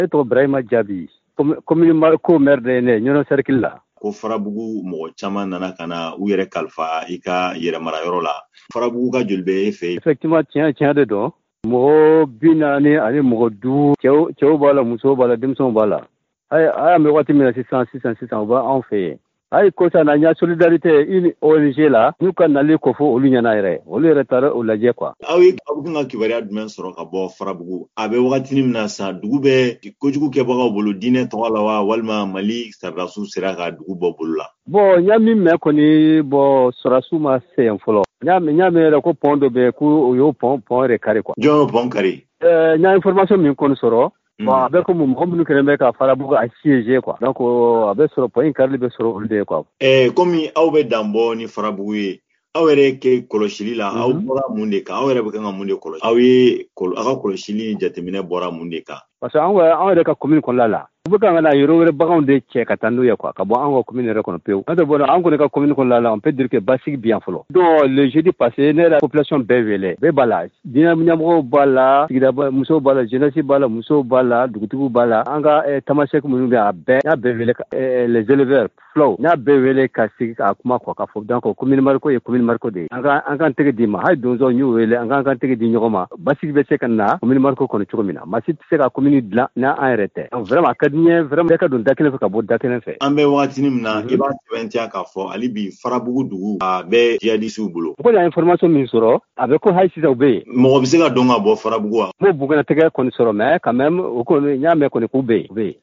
E tɔgɔ Burahima Jaabi commune ko maire de ne Ɲɔnɔ cercle la. Ko Farabugu mɔgɔ caman nana ka na u yɛrɛ kalifa i ka yɛrɛmarayɔrɔ la. Farabugu ka joli bɛ e fɛ? Effectivement tiɲɛ de don. Mɔgɔ 40 ani mɔgɔ 5 cɛw b'a la musow b'a la denmisɛnw b'a la. A y'a mɛn waati min na sisan u b'a anw fɛ yen. Ayi ko sa na ɲa solidarité une ONG la n'u ka nali ko fɔ olu ɲɛna yɛrɛ olu yɛrɛ taara o lajɛ quoi. Aw kan ka kibaruya jumɛn sɔrɔ ka bɔ Farabugu? A bɛ wagati min na sa dugu bɛ kojugu kɛbagaw bolo diinɛ tɔgɔ la wa walima Mali sardasiw sera ka dugu bɔ bolo la? Bon n y'a min mɛn kɔni sɔrɔdasiw ma se yen fɔlɔ. N y'a mɛn yɛrɛ ko pont dɔ bɛ yen ko o y'o pont yɛrɛ kari quoi. Jɔn y'o pont kari? N y'a information min kɔni sɔrɔ. Bon a bɛ komi mɔgɔ minnu kɛlen bɛ ka Farabugu a siéger quoi. Donc a bɛ sɔrɔ pont in karili bɛ sɔrɔ olu de ye quoi. Komi aw bɛ dan bɔ ni Farabugu ye, aw yɛrɛ kɛ kɔlɔsili la aw bɔra mun de kan? Aw yɛrɛ bɛ kan ka mun de kɔlɔsi? Aw ka kɔlɔsili jateminɛ bɔra mun de kan? Parce que anw yɛrɛ ka commune kɔnɔna la u bɛ kan ka na yɔrɔ wɛrɛ baganw de cɛ ka taa n'u ye quoi ka bɔ anw ka commune yɛrɛ kɔnɔ pewu. N'o tɛ bon anw kɔni ka commune kɔnɔna la on peut dire que basigi bi yan fɔlɔ. Donc le jeudi passé ne yɛrɛ population bɛɛ wele bɛɛ b'a la diinɛ ɲɛmɔgɔw b'a la sigida musow b'a la jeunesse b'a la musow b'a la dugutigiw b'a la an ka tamasek minnu bɛ a bɛɛ n y'a bɛɛ wele les éleveurs fulaw n y'a bɛɛ wele ka sigi k'a kuma quoi ka fɔ donc commune Mariko ye commune Mariko de ye an k'an tɛgɛ di ma hali donso n y'u wele an k'an tɛgɛ di ɲɔgɔn ma basigi bɛ se ka na commune Mariko kɔnɔ cogo min na maa si tɛ se ka commune dilan n'an yɛrɛ tɛ donc vraiment a ka di n ye vraiment ka don da kelen fɛ ka bɔ da kelen fɛ. An bɛ wagati min na i b'a sɛbɛntiya k'a fɔ hali bi Farabugu dugu a bɛ djihadistes bolo. U kɔni information min sɔrɔ a bɛ ko hali sisan u bɛ yen. Mɔgɔ bɛ se ka dɔn ka bɔ Farabugu wa? M'o buguna tɛgɛ kɔni sɔrɔ mais quand même o kɔni n y'a mɛn kɔni k'u bɛ yen.